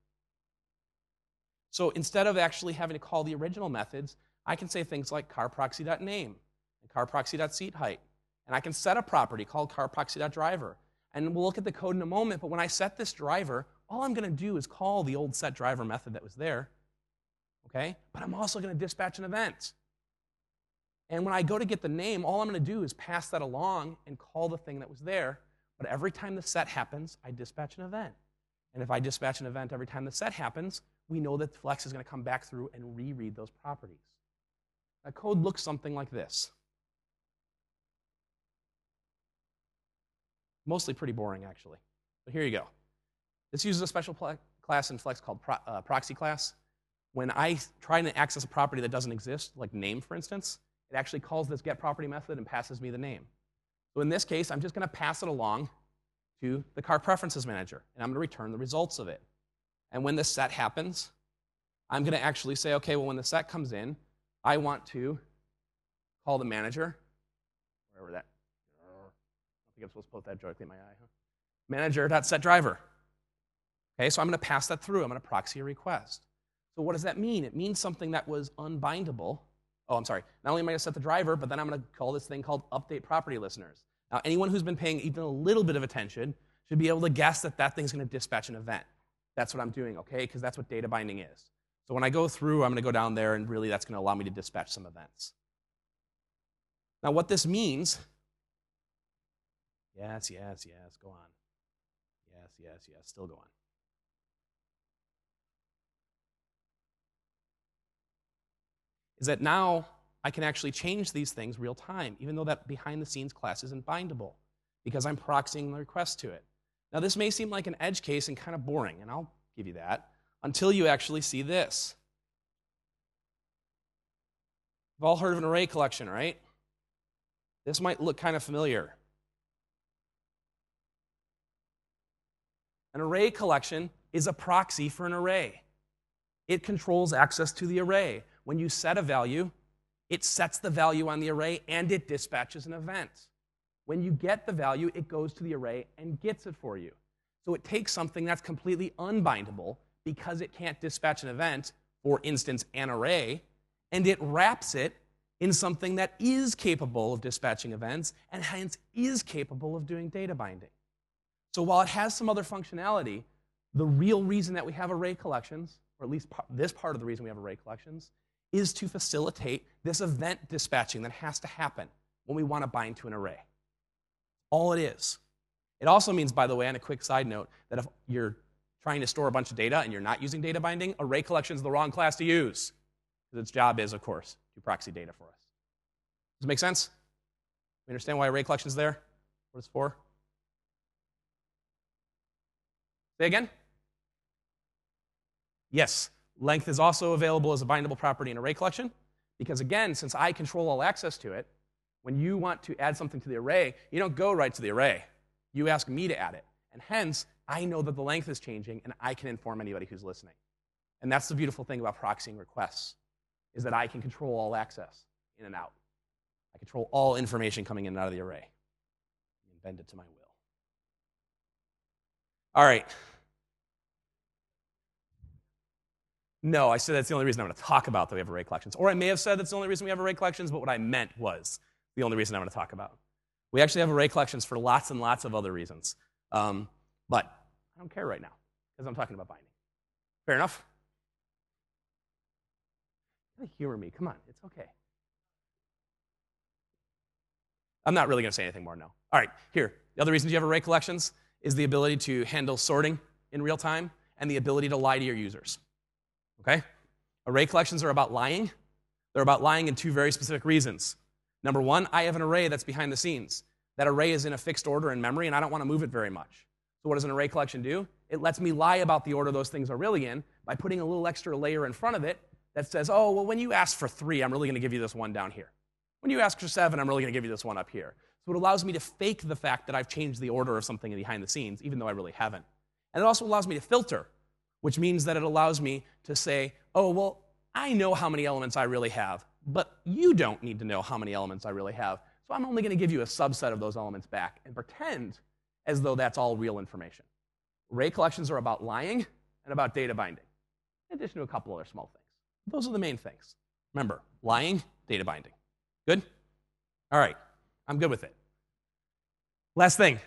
[SPEAKER 2] So instead of actually having to call the original methods, I can say things like carproxy.name and carproxy.seatHeight. And I can set a property called carproxy.driver. And we'll look at the code in a moment, but when I set this driver, all I'm going to do is call the old setDriver method that was there. Okay? But I'm also going to dispatch an event. And when I go to get the name, all I'm going to do is pass that along and call the thing that was there. But every time the set happens, I dispatch an event. And if I dispatch an event every time the set happens, we know that Flex is going to come back through and reread those properties. That code looks something like this. Mostly pretty boring, actually. But here you go. This uses a special class in Flex called pro uh, proxy class. When I try to access a property that doesn't exist, like name, for instance, it actually calls this getProperty method and passes me the name. So in this case, I'm just going to pass it along to the car preferences manager, and I'm going to return the results of it. And when this set happens, I'm going to actually say, okay, well, when the set comes in, I want to call the manager, wherever that, I don't think I'm supposed to put that directly in my eye, huh? Manager.setDriver. Okay, so I'm going to pass that through. I'm going to proxy a request. So what does that mean? It means something that was unbindable. Oh, I'm sorry. Not only am I going to set the driver, but then I'm going to call this thing called update property listeners. Now, anyone who's been paying even a little bit of attention should be able to guess that that thing's going to dispatch an event. That's what I'm doing, okay? Because that's what data binding is. So when I go through, I'm going to go down there, and really that's going to allow me to dispatch some events. Now, what this means, yes, yes, yes, go on. Yes, yes, yes, still go on. Is that now I can actually change these things real time, even though that behind-the-scenes class isn't bindable, because I'm proxying the request to it. Now, this may seem like an edge case and kind of boring, and I'll give you that, until you actually see this. You've all heard of an array collection, right? This might look kind of familiar. An array collection is a proxy for an array. It controls access to the array. When you set a value, it sets the value on the array and it dispatches an event. When you get the value, it goes to the array and gets it for you. So it takes something that's completely unbindable because it can't dispatch an event, for instance, an array, and it wraps it in something that is capable of dispatching events and hence is capable of doing data binding. So while it has some other functionality, the real reason that we have array collections, or at least this part of the reason we have array collections, is to facilitate this event dispatching that has to happen when we want to bind to an array. All it is. It also means, by the way, on a quick side note, that if you're trying to store a bunch of data and you're not using data binding, array collection is the wrong class to use, because its job is, of course, to proxy data for us. Does it make sense? We understand why array collection is there? What it's for? Say again? Yes. Length is also available as a bindable property in array collection, because again, since I control all access to it, when you want to add something to the array, you don't go right to the array. You ask me to add it. And hence, I know that the length is changing, and I can inform anybody who's listening. And that's the beautiful thing about proxying requests, is that I can control all access in and out. I control all information coming in and out of the array and bend it to my will. All right. No, I said that's the only reason I'm going to talk about that we have array collections. Or I may have said that's the only reason we have array collections, but what I meant was the only reason I'm going to talk about. We actually have array collections for lots and lots of other reasons. Um, but I don't care right now, because I'm talking about binding. Fair enough? Humor me. Come on. It's okay. I'm not really going to say anything more now. All right, here. The other reasons you have array collections is the ability to handle sorting in real time and the ability to lie to your users. Okay? Array collections are about lying. They're about lying in two very specific reasons. Number one, I have an array that's behind the scenes. That array is in a fixed order in memory, and I don't want to move it very much. So what does an array collection do? It lets me lie about the order those things are really in by putting a little extra layer in front of it that says, oh, well, when you ask for three, I'm really going to give you this one down here. When you ask for seven, I'm really going to give you this one up here. So it allows me to fake the fact that I've changed the order of something behind the scenes, even though I really haven't. And it also allows me to filter, which means that it allows me to say, oh, well, I know how many elements I really have, but you don't need to know how many elements I really have. So I'm only going to give you a subset of those elements back and pretend as though that's all real information. Array collections are about lying and about data binding, in addition to a couple other small things. Those are the main things. Remember, lying, data binding. Good? All right, I'm good with it. Last thing.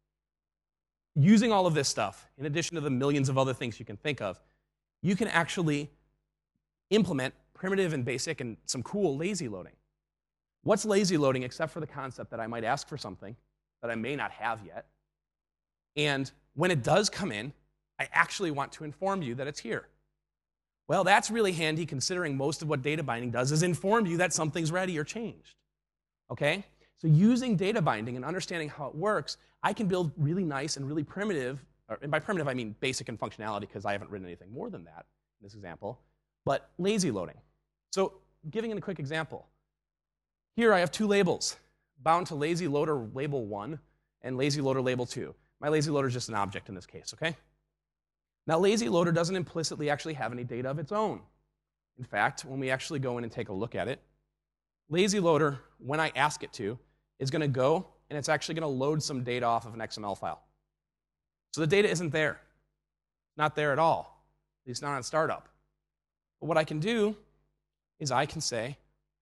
[SPEAKER 2] Using all of this stuff, in addition to the millions of other things you can think of, you can actually implement primitive and basic and some cool lazy loading. What's lazy loading except for the concept that I might ask for something that I may not have yet, and when it does come in, I actually want to inform you that it's here. Well, that's really handy considering most of what data binding does is inform you that something's ready or changed. Okay? So using data binding and understanding how it works, I can build really nice and really primitive, or, and by primitive I mean basic in functionality because I haven't written anything more than that in this example, but lazy loading. So giving it a quick example. Here I have two labels, bound to lazy loader label one and lazy loader label two. My lazy loader is just an object in this case, okay? Now lazy loader doesn't implicitly actually have any data of its own. In fact, when we actually go in and take a look at it, lazy loader, when I ask it to, is going to go and it's actually going to load some data off of an X M L file. So the data isn't there. Not there at all, at least not on startup. But what I can do is I can say,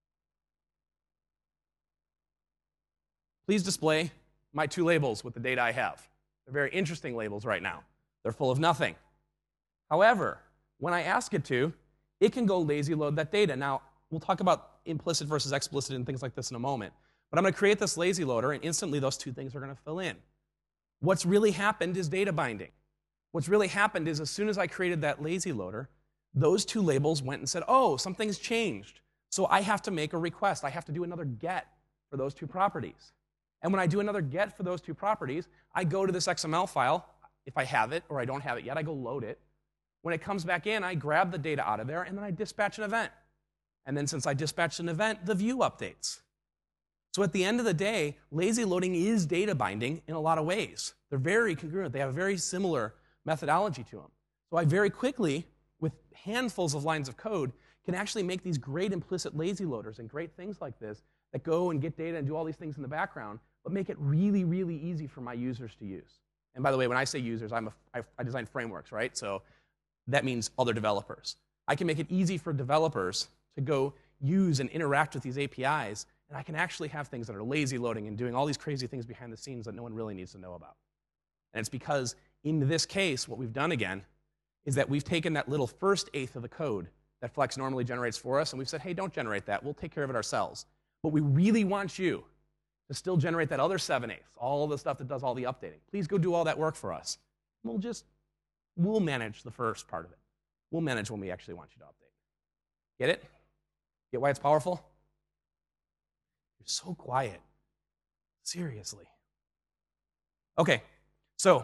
[SPEAKER 2] please display my two labels with the data I have. They're very interesting labels right now. They're full of nothing. However, when I ask it to, it can go lazy load that data. Now, we'll talk about implicit versus explicit and things like this in a moment. But I'm going to create this lazy loader, and instantly those two things are going to fill in. What's really happened is data binding. What's really happened is as soon as I created that lazy loader, those two labels went and said, oh, something's changed. So I have to make a request. I have to do another get for those two properties. And when I do another get for those two properties, I go to this X M L file. If I have it or I don't have it yet, I go load it. When it comes back in, I grab the data out of there, and then I dispatch an event. And then since I dispatched an event, the view updates. So at the end of the day, lazy loading is data binding in a lot of ways. They're very congruent. They have a very similar methodology to them. So I very quickly, with handfuls of lines of code, can actually make these great implicit lazy loaders and great things like this that go and get data and do all these things in the background, but make it really, really easy for my users to use. And by the way, when I say users, I'm a, I, I design frameworks, right? So that means other developers. I can make it easy for developers to go use and interact with these A P Is, and I can actually have things that are lazy loading and doing all these crazy things behind the scenes that no one really needs to know about. And it's because, in this case, what we've done again is that we've taken that little first eighth of the code that Flex normally generates for us, and we've said, hey, don't generate that. We'll take care of it ourselves. But we really want you to still generate that other seven-eighths, all the stuff that does all the updating. Please go do all that work for us. We'll just, we'll manage the first part of it. We'll manage when we actually want you to update. Get it? Get why it's powerful? You're so quiet. Seriously. Okay, so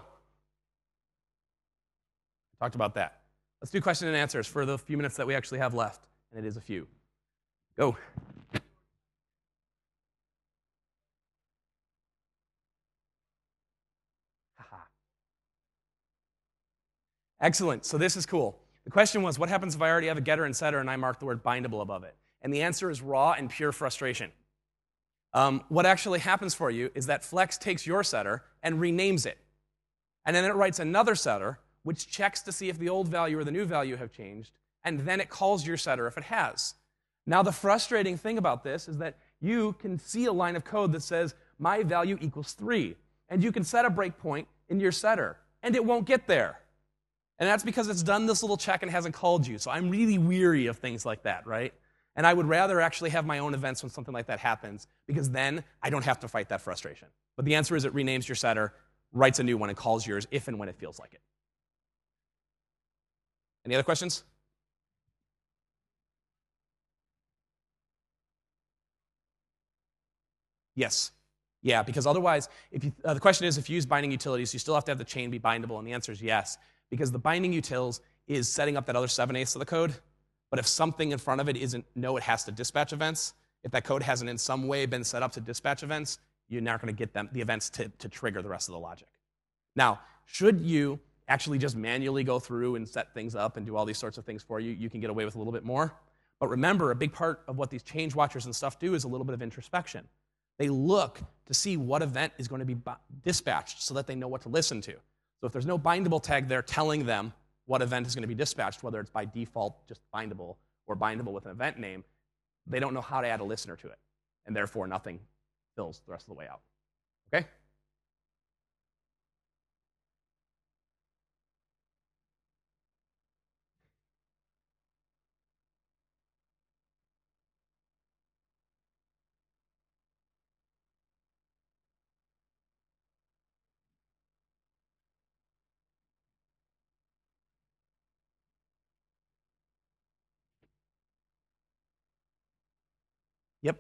[SPEAKER 2] I talked about that. Let's do question and answers for the few minutes that we actually have left, and it is a few. Go. Excellent. So this is cool. The question was, what happens if I already have a getter and setter and I mark the word bindable above it? And the answer is raw and pure frustration. Um, what actually happens for you is that Flex takes your setter and renames it. And then it writes another setter, which checks to see if the old value or the new value have changed, and then it calls your setter if it has. Now, the frustrating thing about this is that you can see a line of code that says, my value equals three. And you can set a breakpoint in your setter, and it won't get there. And that's because it's done this little check and hasn't called you. So I'm really weary of things like that, right? And I would rather actually have my own events when something like that happens, because then I don't have to fight that frustration. But the answer is it renames your setter, writes a new one, and calls yours if and when it feels like it. Any other questions? Yes. Yeah, because otherwise, if you, uh, the question is, if you use binding utilities, you still have to have the chain be bindable, and the answer is yes, because the binding utils is setting up that other seven eighths of the code, but if something in front of it isn't, no, it has to dispatch events, if that code hasn't in some way been set up to dispatch events, you're not going to get them, the events to, to trigger the rest of the logic. Now, should you actually just manually go through and set things up and do all these sorts of things for you, you can get away with a little bit more. But remember, a big part of what these change watchers and stuff do is a little bit of introspection. They look to see what event is going to be dispatched so that they know what to listen to. So if there's no bindable tag there telling them what event is going to be dispatched, whether it's by default just bindable or bindable with an event name, they don't know how to add a listener to it. And therefore, nothing fills the rest of the way out. Okay? Yep.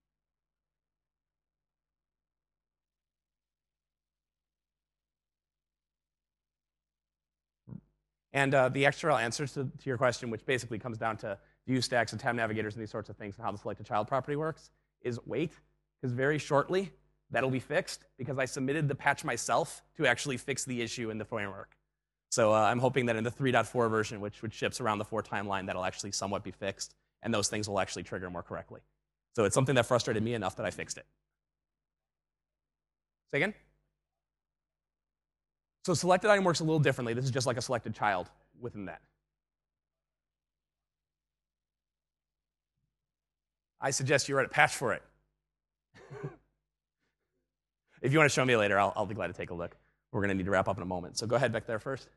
[SPEAKER 2] And uh, the extra answer to, to your question, which basically comes down to view stacks and tab navigators and these sorts of things and how the selected child property works, is wait, because very shortly that'll be fixed because I submitted the patch myself to actually fix the issue in the framework. So uh, I'm hoping that in the three point four version, which, which ships around the four timeline, that'll actually somewhat be fixed, and those things will actually trigger more correctly. So it's something that frustrated me enough that I fixed it. Say again? So selected item works a little differently. This is just like a selected child within that. I suggest you write a patch for it. If you want to show me later, I'll, I'll be glad to take a look. We're going to need to wrap up in a moment. So go ahead back there first.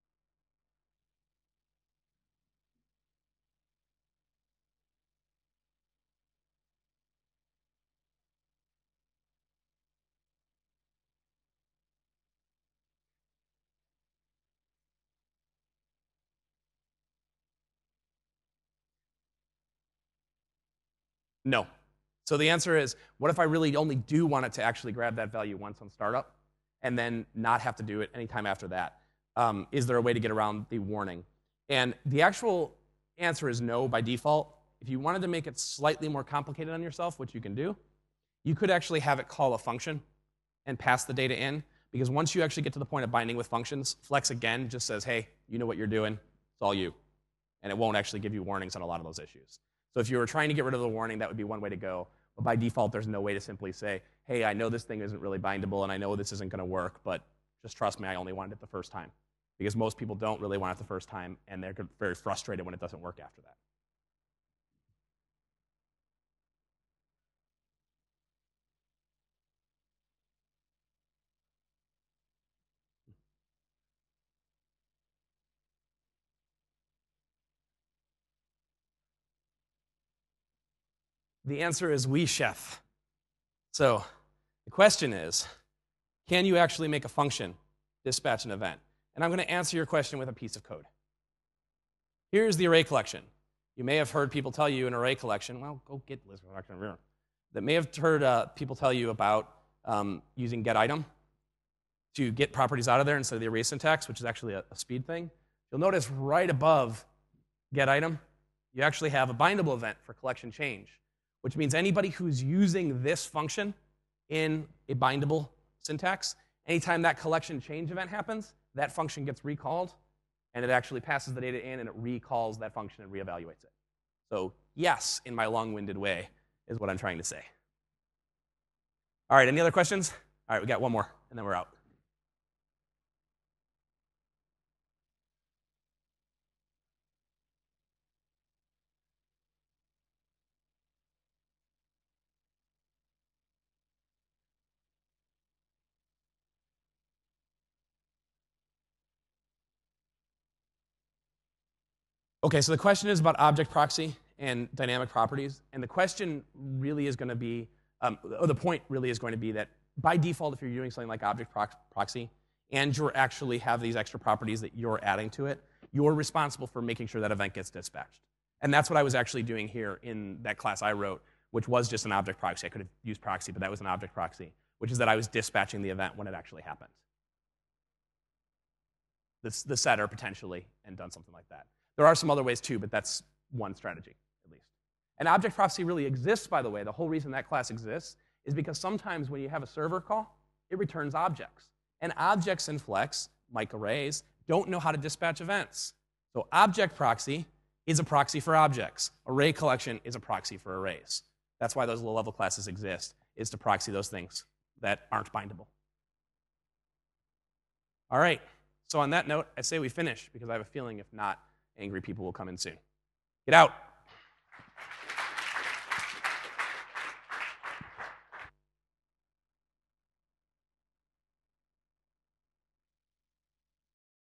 [SPEAKER 2] No. So the answer is, what if I really only do want it to actually grab that value once on startup and then not have to do it anytime after that? Um, is there a way to get around the warning? And the actual answer is no by default. If you wanted to make it slightly more complicated on yourself, which you can do, you could actually have it call a function and pass the data in, because once you actually get to the point of binding with functions, Flex again just says, hey, you know what you're doing, it's all you. And it won't actually give you warnings on a lot of those issues. So if you were trying to get rid of the warning, that would be one way to go. But by default, there's no way to simply say, hey, I know this thing isn't really bindable, and I know this isn't going to work, but just trust me, I only wanted it the first time. Because most people don't really want it the first time, and they're very frustrated when it doesn't work after that. The answer is oui, chef. So the question is, can you actually make a function dispatch an event? And I'm going to answer your question with a piece of code. Here's the array collection. You may have heard people tell you an array collection, well, go get list collection. That may have heard uh, people tell you about um, using getItem to get properties out of there instead of the array syntax, which is actually a, a speed thing. You'll notice right above getItem, you actually have a bindable event for collection change, which means anybody who's using this function in a bindable syntax, anytime that collection change event happens, that function gets recalled, and it actually passes the data in, and it recalls that function and reevaluates it. So yes, in my long-winded way, is what I'm trying to say. All right, any other questions? All right, we got one more, and then we're out. Okay, so the question is about object proxy and dynamic properties. And the question really is going to be, um, or the point really is going to be that by default, if you're doing something like object prox proxy, and you actually have these extra properties that you're adding to it, you're responsible for making sure that event gets dispatched. And that's what I was actually doing here in that class I wrote, which was just an object proxy. I could have used proxy, but that was an object proxy, which is that I was dispatching the event when it actually happened. The, the setter, potentially, and done something like that. There are some other ways too, but that's one strategy, at least. And object proxy really exists, by the way. The whole reason that class exists is because sometimes when you have a server call, it returns objects. And objects in Flex, like arrays, don't know how to dispatch events. So object proxy is a proxy for objects. Array collection is a proxy for arrays. That's why those low-level classes exist, is to proxy those things that aren't bindable. All right. So on that note, I say we finish, because I have a feeling if not, angry people will come in soon. Get out.